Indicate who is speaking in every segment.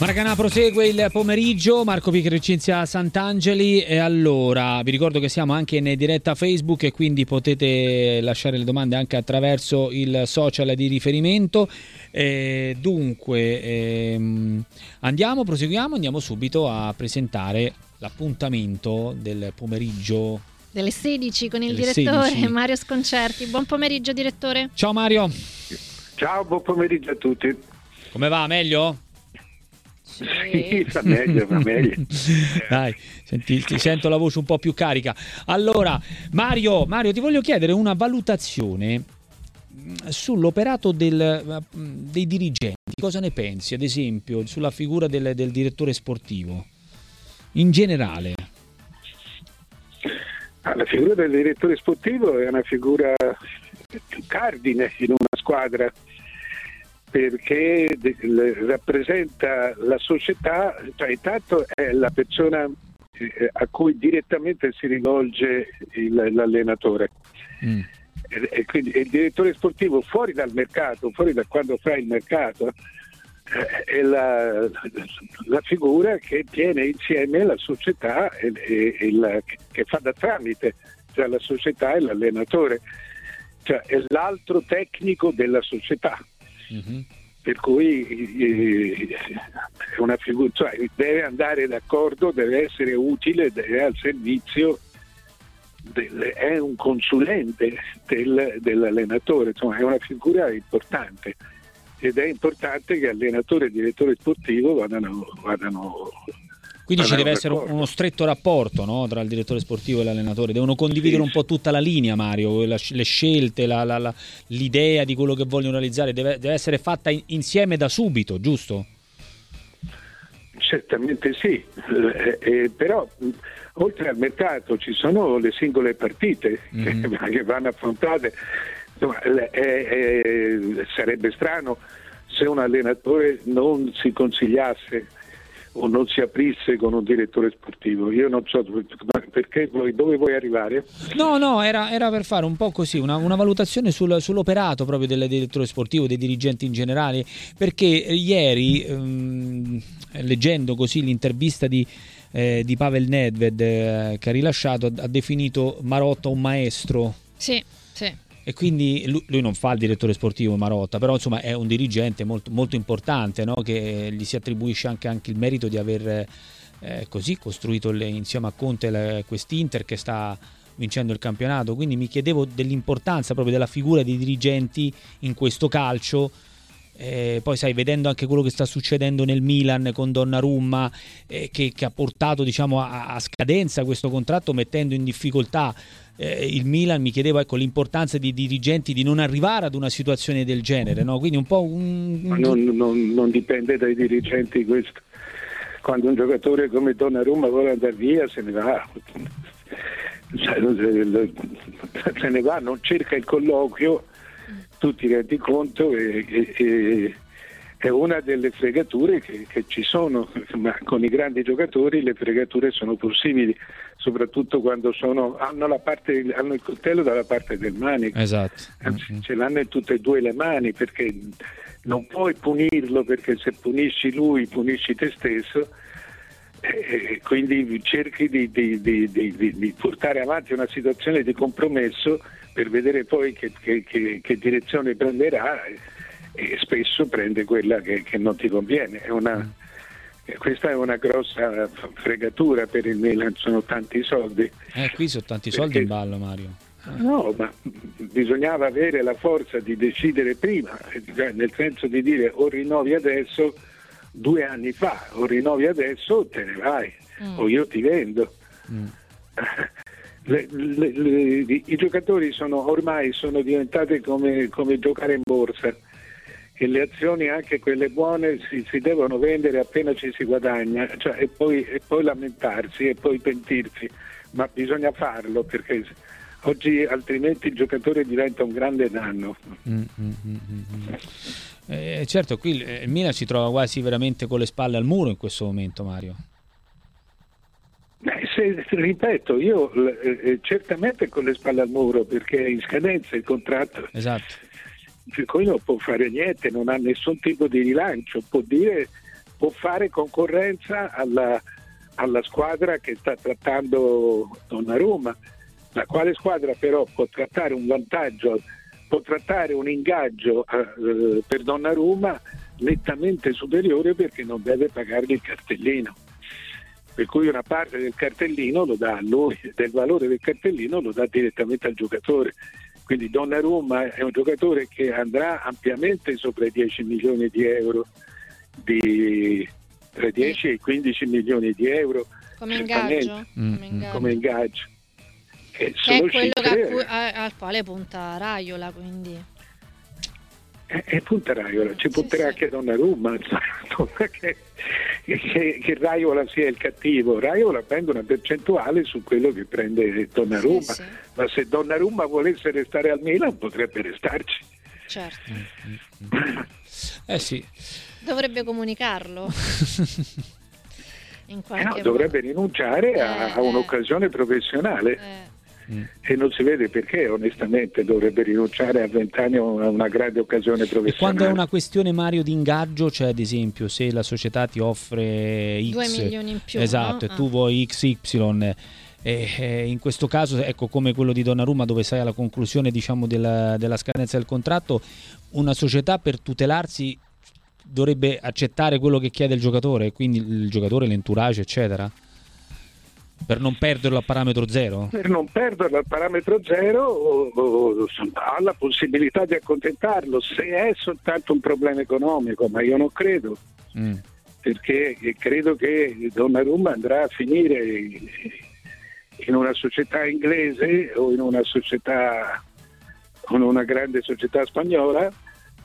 Speaker 1: Maracanã prosegue il pomeriggio, Marco Picchio Cinzia Sant'Angeli, e allora vi ricordo che siamo anche in diretta Facebook e quindi potete lasciare le domande anche attraverso il social di riferimento. Andiamo subito a presentare l'appuntamento del pomeriggio
Speaker 2: delle 16 con il direttore 16. Mario Sconcerti. Buon pomeriggio direttore.
Speaker 1: Ciao Mario.
Speaker 3: Ciao, buon pomeriggio a tutti.
Speaker 1: Come va? Meglio?
Speaker 3: Sì, va meglio.
Speaker 1: Dai, ti sento la voce un po' più carica. Allora, Mario, ti voglio chiedere una valutazione sull'operato dei dirigenti. Cosa ne pensi, ad esempio, sulla figura del direttore sportivo in generale?
Speaker 3: La figura del direttore sportivo è una figura cardine in una squadra, perché rappresenta la società, cioè intanto è la persona a cui direttamente si rivolge l'allenatore. E quindi il direttore sportivo fuori dal mercato, fuori da quando fa il mercato, è la figura che tiene insieme la società che fa da tramite tra la società e l'allenatore, cioè è l'altro tecnico della società. Per cui è una figura, cioè deve andare d'accordo, deve essere utile, deve essere al servizio, è un consulente dell'allenatore, insomma è una figura importante, ed è importante che allenatore e direttore sportivo vadano.
Speaker 1: Quindi ci deve essere uno stretto rapporto, no, tra il direttore sportivo e l'allenatore, devono condividere un po' tutta la linea, Mario, le scelte, l'idea di quello che vogliono realizzare, deve essere fatta insieme da subito, giusto?
Speaker 3: Certamente sì, però oltre al mercato ci sono le singole partite che vanno affrontate. Insomma, sarebbe strano se un allenatore non si consigliasse o non si aprisse con un direttore sportivo. Io non so perché dove vuoi arrivare?
Speaker 1: No, era per fare un po' così una valutazione sull'operato proprio del direttore sportivo, dei dirigenti in generale, perché ieri leggendo così l'intervista di Pavel Nedved che ha rilasciato, ha definito Marotta un maestro.
Speaker 2: Sì.
Speaker 1: E quindi lui non fa il direttore sportivo Marotta, però insomma è un dirigente molto, molto importante, no? Che gli si attribuisce anche il merito di aver così costruito insieme a Conte quest'Inter che sta vincendo il campionato. Quindi mi chiedevo dell'importanza proprio della figura dei dirigenti in questo calcio. Poi sai, vedendo anche quello che sta succedendo nel Milan con Donnarumma, che ha portato diciamo a scadenza questo contratto, mettendo in difficoltà il Milan, mi chiedevo l'importanza dei dirigenti di non arrivare ad una situazione del genere, no? Quindi un po'
Speaker 3: non dipende dai dirigenti questo. Quando un giocatore come Donnarumma vuole andare via, se ne va, non cerca il colloquio. Tu ti rendi conto è una delle fregature che ci sono, ma con i grandi giocatori le fregature sono possibili, soprattutto quando hanno il coltello dalla parte del manico.
Speaker 1: Esatto.
Speaker 3: Ce l'hanno in tutte e due le mani, perché non puoi punirlo, perché se punisci lui punisci te stesso, quindi cerchi di portare avanti una situazione di compromesso per vedere poi che direzione prenderà, e spesso prende quella che non ti conviene. Questa è una grossa fregatura per il Milan, sono tanti soldi.
Speaker 1: Qui sono tanti soldi in ballo, Mario.
Speaker 3: No, ma bisognava avere la forza di decidere prima, nel senso di dire o rinnovi adesso, 2 anni fa, o rinnovi adesso te ne vai, o io ti vendo. I giocatori ormai sono diventate come giocare in borsa, e le azioni, anche quelle buone, si devono vendere appena ci si guadagna, cioè, e poi lamentarsi e poi pentirsi, ma bisogna farlo, perché oggi altrimenti il giocatore diventa un grande danno.
Speaker 1: Certo, qui il Milan si trova quasi veramente con le spalle al muro in questo momento, Mario.
Speaker 3: Ripeto, io certamente con le spalle al muro, perché è in scadenza il contratto.
Speaker 1: Esatto.
Speaker 3: Per cui non può fare niente, non ha nessun tipo di rilancio, può può fare concorrenza alla squadra che sta trattando Donnarumma, la quale squadra però può trattare un vantaggio, può trattare un ingaggio per Donnarumma nettamente superiore, perché non deve pagargli il cartellino, per cui una parte del cartellino lo dà a lui, del valore del cartellino lo dà direttamente al giocatore. Quindi Donnarumma è un giocatore che andrà ampiamente sopra i 10 milioni di euro, tra i 10 e i 15 milioni di euro
Speaker 2: come ingaggio.
Speaker 3: Come ingaggio.
Speaker 2: Che è quello al quale punta Raiola, quindi.
Speaker 3: E punta Raiola, ci punterà anche Donnarumma, non è che Raiola sia il cattivo. Raiola prende una percentuale su quello che prende Donnarumma, ma se Donnarumma volesse restare al Milan potrebbe restarci.
Speaker 2: Certo.
Speaker 1: Sì.
Speaker 2: Dovrebbe comunicarlo. In qualche
Speaker 3: dovrebbe rinunciare a un'occasione professionale. E non si vede perché, onestamente, dovrebbe rinunciare a 20 anni a una grande occasione professionale.
Speaker 1: E quando è una questione, Mario, di ingaggio, cioè ad esempio se la società ti offre X,
Speaker 2: 2 milioni in più,
Speaker 1: esatto,
Speaker 2: no?
Speaker 1: E tu vuoi XY, in questo caso, ecco, come quello di Donnarumma, dove sei alla conclusione, diciamo, della scadenza del contratto, una società per tutelarsi dovrebbe accettare quello che chiede il giocatore, quindi il giocatore, l'entourage, eccetera, per non perderlo a parametro zero? Per
Speaker 3: non perderlo a parametro zero ha la possibilità di accontentarlo, se è soltanto un problema economico, ma io non credo, perché credo che Donnarumma andrà a finire in una società inglese o in una società, con una grande società spagnola,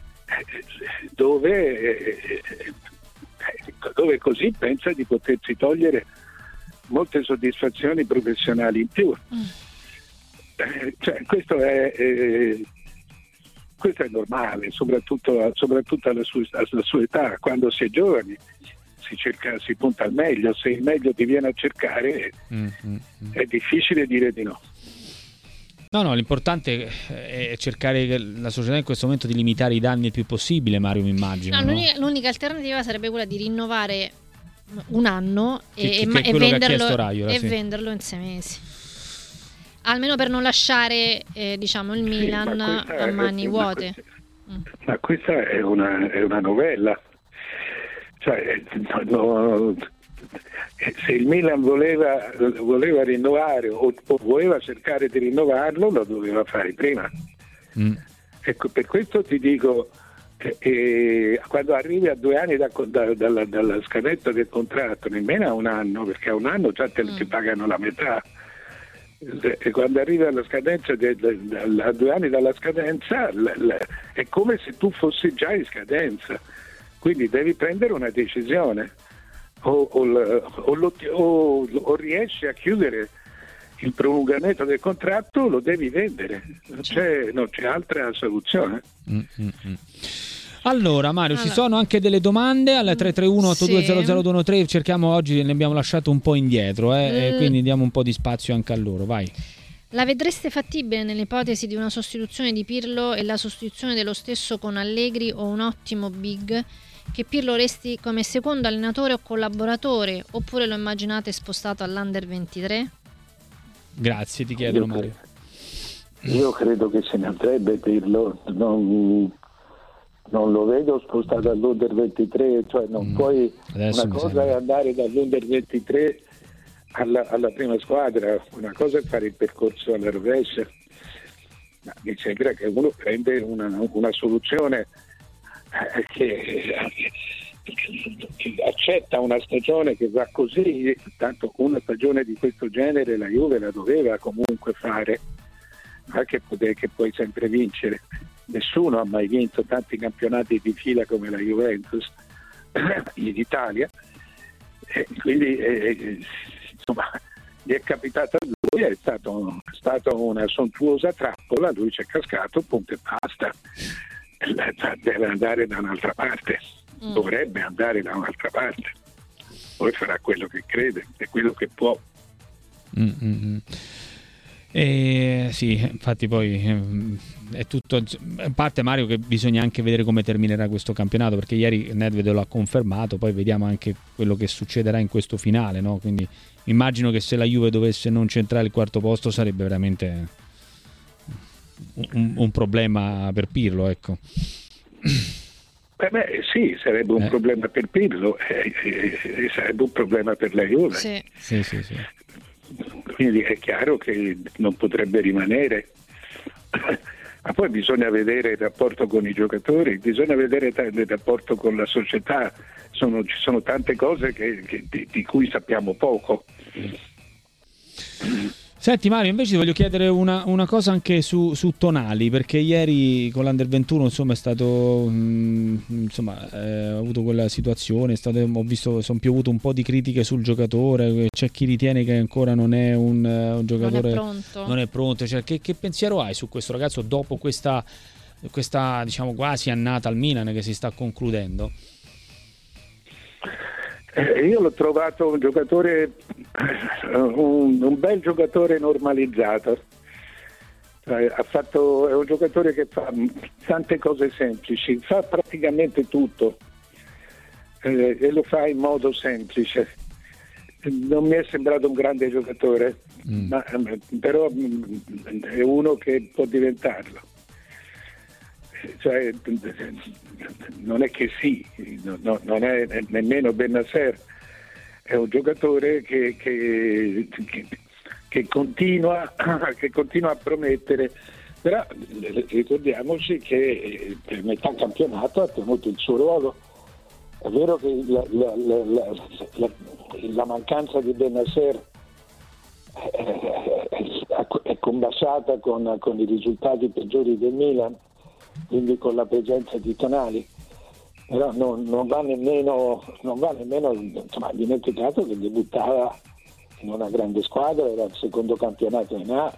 Speaker 3: dove così pensa di potersi togliere molte soddisfazioni professionali in più. Questo è normale, soprattutto alla sua età. Quando si è giovani si punta al meglio, se il meglio ti viene a cercare è difficile dire di no.
Speaker 1: No, l'importante è cercare la società in questo momento di limitare i danni il più possibile, Mario, mi immagino.
Speaker 2: No? L'unica alternativa sarebbe quella di rinnovare un anno e venderlo in 6 mesi, almeno per non lasciare il Milan a mani vuote.
Speaker 3: Ma questa è una novella, se il Milan voleva rinnovare o voleva cercare di rinnovarlo, lo doveva fare prima. Ecco, per questo ti dico, quando arrivi a 2 anni dalla scadenza del contratto, nemmeno a 1 anno, perché a 1 anno già ti pagano la metà, e quando arrivi alla scadenza a 2 anni dalla scadenza è come se tu fossi già in scadenza, quindi devi prendere una decisione, o riesci a chiudere il prolungamento del contratto, lo devi vendere, non c'è altra soluzione.
Speaker 1: Allora Mario, ci sono anche delle domande al 331-8200213, cerchiamo, oggi ne abbiamo lasciato un po' indietro, quindi diamo un po' di spazio anche a loro, vai.
Speaker 2: La vedreste fattibile nell'ipotesi di una sostituzione di Pirlo e la sostituzione dello stesso con Allegri o un ottimo big, che Pirlo resti come secondo allenatore o collaboratore, oppure lo immaginate spostato all'Under 23?
Speaker 1: Grazie, ti chiedono, Mario.
Speaker 3: Io credo che se ne andrebbe Pirlo, non lo vedo spostato all'Under 23, non puoi. Adesso una cosa è andare dall'Under 23 alla prima squadra, una cosa è fare il percorso alla rovescia. Mi sembra che uno prende una soluzione che accetta una stagione che va così, tanto una stagione di questo genere la Juve la doveva comunque fare, anche che puoi sempre vincere. Nessuno ha mai vinto tanti campionati di fila come la Juventus in Italia, quindi gli è capitato a lui, è stato una sontuosa trappola, lui ci è cascato, punto e basta. Deve andare da un'altra parte, dovrebbe andare da un'altra parte, poi farà quello che crede e quello che può.
Speaker 1: Sì, infatti poi è tutto, a parte Mario, che bisogna anche vedere come terminerà questo campionato, perché ieri Nedved l'ha confermato, poi vediamo anche quello che succederà in questo finale, no? Quindi immagino che se la Juve dovesse non centrare il quarto posto sarebbe veramente un problema per Pirlo, ecco.
Speaker 3: Sì, sarebbe un problema per Pirlo, sarebbe un problema per la Juve.
Speaker 2: Sì.
Speaker 3: Quindi è chiaro che non potrebbe rimanere. Ma poi bisogna vedere il rapporto con i giocatori, bisogna vedere il rapporto con la società, ci sono tante cose di cui sappiamo poco.
Speaker 1: Senti Mario, invece ti voglio chiedere una cosa anche su Tonali, perché ieri con l'Under 21 insomma è stato ha avuto quella situazione, ho visto, sono piovuto un po' di critiche sul giocatore, c'è chi ritiene che ancora non è un giocatore, non è pronto. Cioè, che pensiero hai su questo ragazzo dopo questa diciamo quasi annata al Milan che si sta concludendo?
Speaker 3: Io l'ho trovato un giocatore, un bel giocatore normalizzato. È un giocatore che fa tante cose semplici, fa praticamente tutto e lo fa in modo semplice. Non mi è sembrato un grande giocatore, però è uno che può diventarlo. Cioè, non è che non è nemmeno Bennacer, è un giocatore che continua a promettere, però ricordiamoci che per metà campionato ha tenuto il suo ruolo. È vero che la mancanza di Bennacer è combaciata con i risultati peggiori del Milan, quindi con la presenza di Tonali, però non va nemmeno dimenticato che debuttava in una grande squadra, era il secondo campionato in A.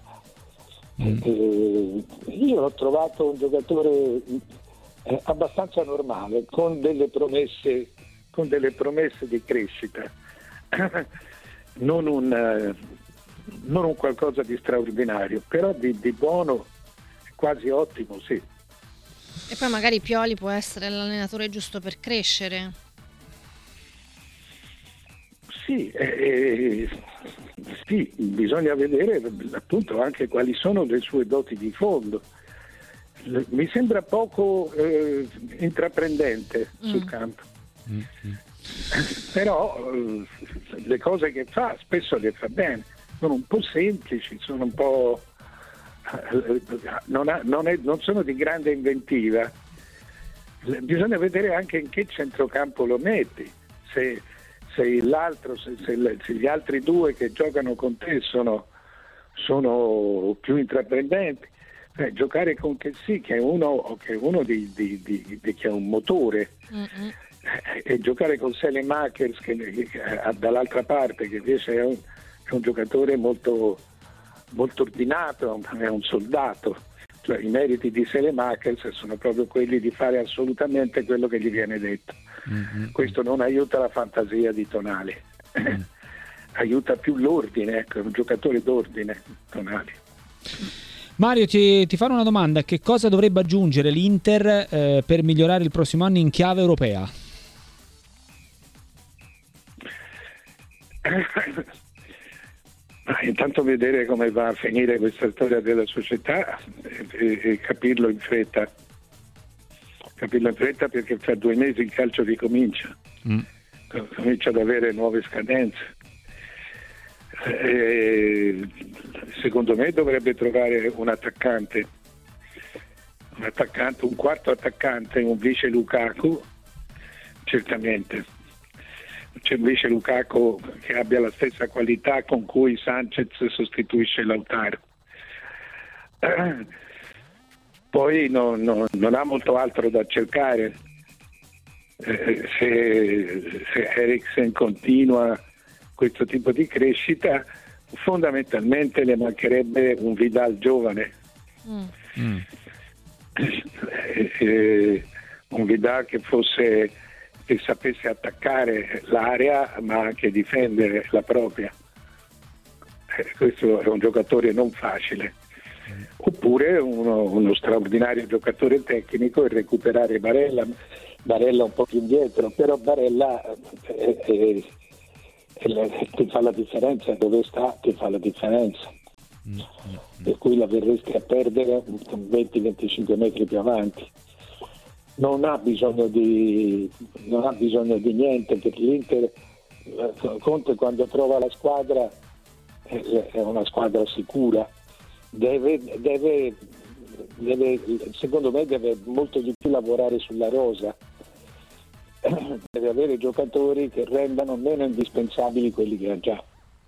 Speaker 3: Io l'ho trovato un giocatore abbastanza normale, con delle promesse di crescita, non un qualcosa di straordinario, però di buono, quasi ottimo, sì.
Speaker 2: E poi magari Pioli può essere l'allenatore giusto per crescere.
Speaker 3: Sì, bisogna vedere appunto anche quali sono le sue doti di fondo. Mi sembra poco intraprendente sul campo, però le cose che fa spesso le fa bene, sono un po' semplici, sono un po'... non sono di grande inventiva. Bisogna vedere anche in che centrocampo lo metti, se gli altri due che giocano con te sono più intraprendenti. Giocare con Chelsea, che è uno che ha un motore, e giocare con Selemakers che dall'altra parte, che invece è un giocatore molto ordinato, è un soldato. Cioè, i meriti di Selemakers sono proprio quelli di fare assolutamente quello che gli viene detto. Questo non aiuta la fantasia di Tonali, aiuta più l'ordine, ecco, è un giocatore d'ordine Tonali.
Speaker 1: Mario, ti farò una domanda: che cosa dovrebbe aggiungere l'Inter per migliorare il prossimo anno in chiave europea?
Speaker 3: Intanto vedere come va a finire questa storia della società e capirlo in fretta, perché fra 2 mesi il calcio ricomincia, comincia ad avere nuove scadenze. Secondo me dovrebbe trovare un quarto attaccante, un vice Lukaku, certamente. C'è un vice Lukaku che abbia la stessa qualità con cui Sanchez sostituisce Lautaro. Poi non ha molto altro da cercare. Se Eriksen continua questo tipo di crescita, fondamentalmente le mancherebbe un Vidal giovane. Un Vidal che sapesse attaccare l'area ma anche difendere la propria. questo è un giocatore non facile. Oppure uno straordinario giocatore tecnico e recuperare Barella un po' più indietro, però Barella ti fa la differenza, dove sta ti fa la differenza, per cui la verresti a perdere 20-25 metri più avanti. Non ha bisogno di niente, perché l'Inter, Conte quando trova la squadra è una squadra sicura. Deve secondo me deve molto di più lavorare sulla rosa, deve avere giocatori che rendano meno indispensabili quelli che ha già,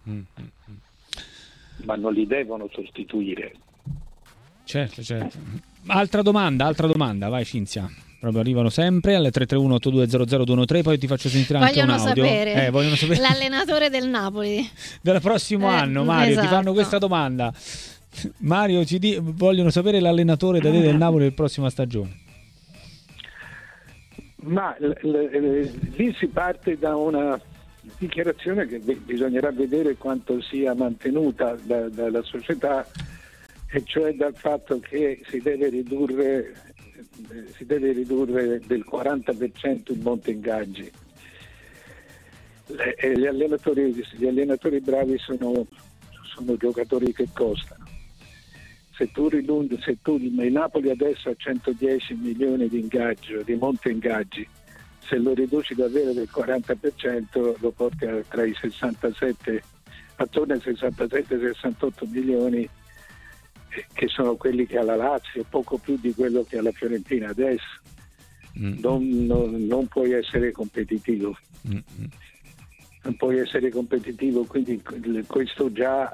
Speaker 3: ma non li devono sostituire.
Speaker 1: Certo. Altra domanda, vai Cinzia. Proprio arrivano sempre alle 331-8200-213, poi ti faccio sentire anche un audio. Vogliono sapere
Speaker 2: l'allenatore del Napoli
Speaker 1: del prossimo anno, Mario,
Speaker 2: esatto.
Speaker 1: Ti fanno questa domanda. Mario, vogliono sapere l'allenatore da te del Napoli per la prossima stagione.
Speaker 3: Ma lì si parte da una dichiarazione che bisognerà vedere quanto sia mantenuta dalla società, e cioè dal fatto che si deve ridurre del 40% il monte ingaggi. Gli allenatori bravi sono giocatori che costano. Se tu il Napoli adesso ha 110 milioni di ingaggio, di monte ingaggi, se lo riduci davvero del 40% lo porti tra i 67, attorno ai 67-68 milioni, che sono quelli che ha la Lazio, poco più di quello che ha la Fiorentina adesso. Non puoi essere competitivo. Non puoi essere competitivo, quindi questo già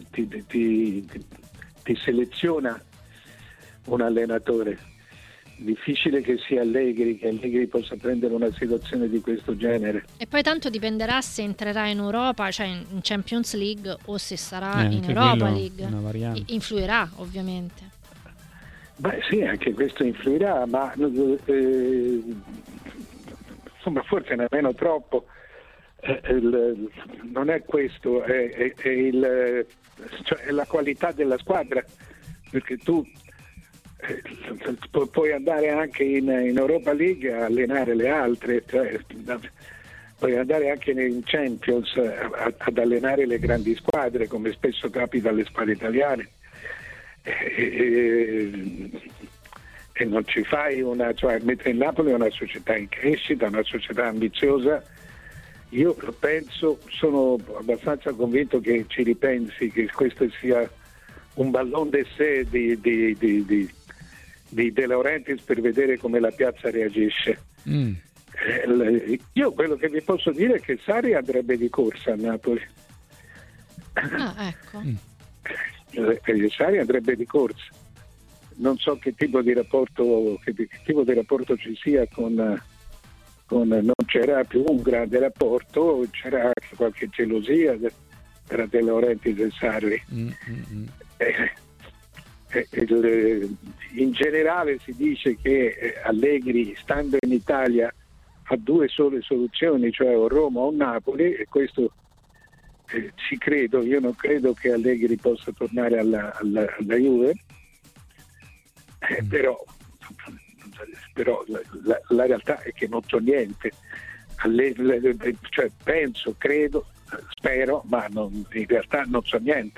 Speaker 3: ti seleziona un allenatore. Difficile che sia Allegri possa prendere una situazione di questo genere.
Speaker 2: E poi tanto dipenderà se entrerà in Europa, cioè in Champions League, o se sarà in Europa League. Influirà ovviamente.
Speaker 3: Beh sì, anche questo influirà, ma insomma forse nemmeno troppo. Non è questo, è la qualità della squadra, perché tu puoi andare anche in Europa League a allenare le altre, cioè, puoi andare anche in Champions ad allenare le grandi squadre, come spesso capita alle squadre italiane, e non ci fai mentre il Napoli è una società in crescita, una società ambiziosa. Io sono abbastanza convinto che ci ripensi, che questo sia un ballon d'essai di De Laurentiis per vedere come la piazza reagisce. Io quello che vi posso dire è che Sarri andrebbe di corsa a Napoli.
Speaker 2: Ecco.
Speaker 3: Sarri andrebbe di corsa. Non so che tipo di rapporto ci sia con non c'era più un grande rapporto, c'era anche qualche gelosia tra De Laurentiis e Sarri. In generale si dice che Allegri, stando in Italia, ha due sole soluzioni, cioè o Roma o Napoli, e questo ci credo. Io non credo che Allegri possa tornare alla Juve, però la realtà è che non so niente. Cioè, penso, credo, spero, ma in realtà non so niente.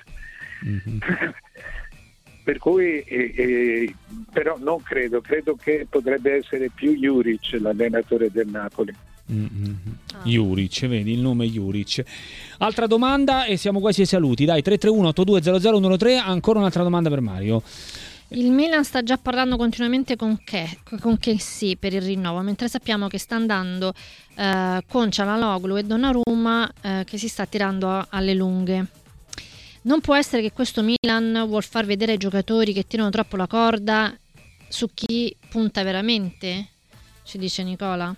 Speaker 3: Per cui però non credo che potrebbe essere più Juric l'allenatore del Napoli.
Speaker 1: Juric, vedi il nome Juric. Altra domanda e siamo quasi ai saluti. Dai, 331-8200-113, ancora un'altra domanda per Mario.
Speaker 2: Il Milan sta già parlando continuamente con Kessie per il rinnovo, mentre sappiamo che sta andando con Çalhanoğlu e Donnarumma, che si sta tirando alle lunghe. Non può essere che questo Milan vuol far vedere ai giocatori che tirano troppo la corda su chi punta veramente? Ci dice Nicola.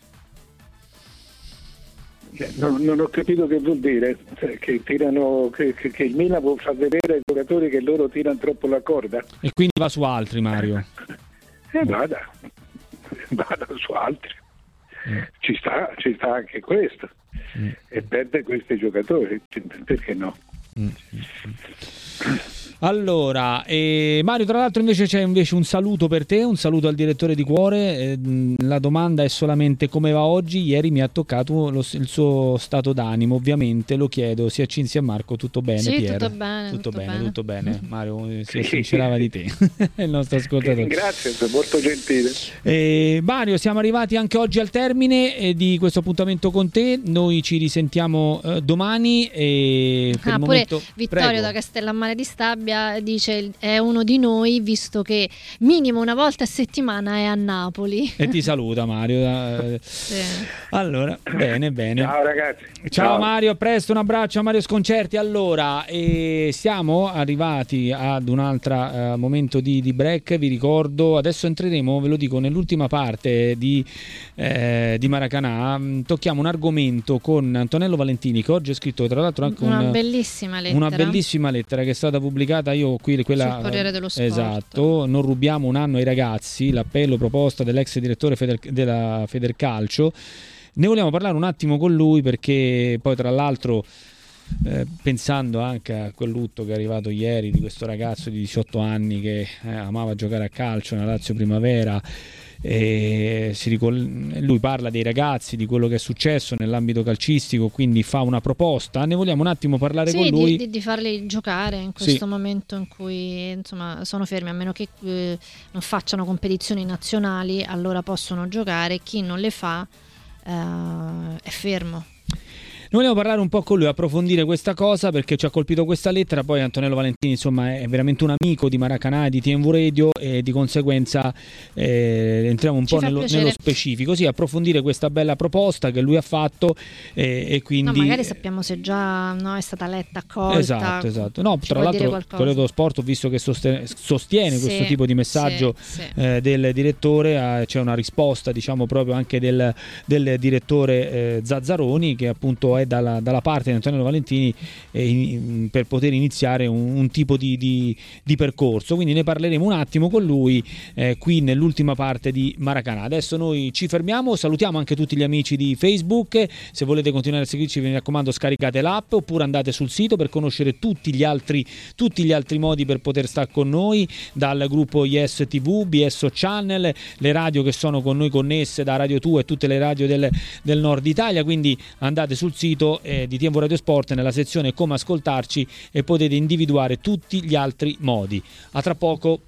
Speaker 3: Non ho capito che vuol dire, che il Milan vuol far vedere ai giocatori che loro tirano troppo la corda.
Speaker 1: E quindi va su altri, Mario.
Speaker 3: Vada su altri. Ci sta anche questo. E perde questi giocatori, perché no?
Speaker 1: Allora, Mario, tra l'altro invece c'è un saluto per te, un saluto al direttore di cuore. La domanda è solamente come va oggi. Ieri mi ha toccato il suo stato d'animo, ovviamente lo chiedo sia a Cinzia sia a Marco. Tutto bene,
Speaker 2: sì,
Speaker 1: Pier?
Speaker 2: Tutto bene.
Speaker 1: Mario si sincerava di te, il nostro ascoltatore.
Speaker 3: Grazie, sei molto gentile.
Speaker 1: Mario, siamo arrivati anche oggi al termine di questo appuntamento con te. Noi ci risentiamo domani. Per il momento,
Speaker 2: Vittorio
Speaker 1: prego.
Speaker 2: Da Castellammare di Stabia dice è uno di noi, visto che minimo una volta a settimana è a Napoli.
Speaker 1: E ti saluta Mario.
Speaker 2: Sì.
Speaker 1: Allora, bene.
Speaker 3: Ciao ragazzi.
Speaker 1: Ciao Mario, a presto, un abbraccio a Mario Sconcerti. Allora, siamo arrivati ad un altro momento di break. Vi ricordo, adesso entreremo, ve lo dico, nell'ultima parte di Maracanà. Tocchiamo un argomento con Antonello Valentini, che oggi ha scritto tra l'altro anche una bellissima lettera che è stata pubblicata. Io qui quella
Speaker 2: sul Corriere dello Sport.
Speaker 1: Esatto, non rubiamo un anno ai ragazzi, l'appello proposta dell'ex direttore della Federcalcio. Ne vogliamo parlare un attimo con lui, perché poi tra l'altro pensando anche a quel lutto che è arrivato ieri di questo ragazzo di 18 anni che amava giocare a calcio nella Lazio Primavera, lui parla dei ragazzi, di quello che è successo nell'ambito calcistico, quindi fa una proposta. Ne vogliamo un attimo parlare con lui
Speaker 2: di farli giocare in questo momento in cui insomma sono fermi, a meno che non facciano competizioni nazionali, allora possono giocare. Chi non le fa è fermo.
Speaker 1: Noi vogliamo parlare un po' con lui, approfondire questa cosa, perché ci ha colpito questa lettera. Poi Antonello Valentini insomma è veramente un amico di Maracanà e di TNV Radio, e di conseguenza entriamo un po' nello specifico, approfondire questa bella proposta che lui ha fatto, e quindi
Speaker 2: magari sappiamo se già è stata letta, accolta.
Speaker 1: Esatto. No, tra l'altro Corriere dello Sport ho visto che sostiene questo tipo di messaggio del direttore. C'è una risposta diciamo proprio anche del direttore Zazzaroni, che appunto è dalla parte di Antonello Valentini per poter iniziare un tipo di percorso. Quindi ne parleremo un attimo con lui qui nell'ultima parte di Maracanà. Adesso noi ci fermiamo, salutiamo anche tutti gli amici di Facebook. Se volete continuare a seguirci, vi raccomando, scaricate l'app oppure andate sul sito per conoscere tutti gli altri modi per poter stare con noi, dal gruppo Yes TV, BS Channel, le radio che sono con noi connesse da Radio 2 e tutte le radio del nord Italia. Quindi andate sul sito di TNV Radio Sport nella sezione come ascoltarci e potete individuare tutti gli altri modi. A tra poco.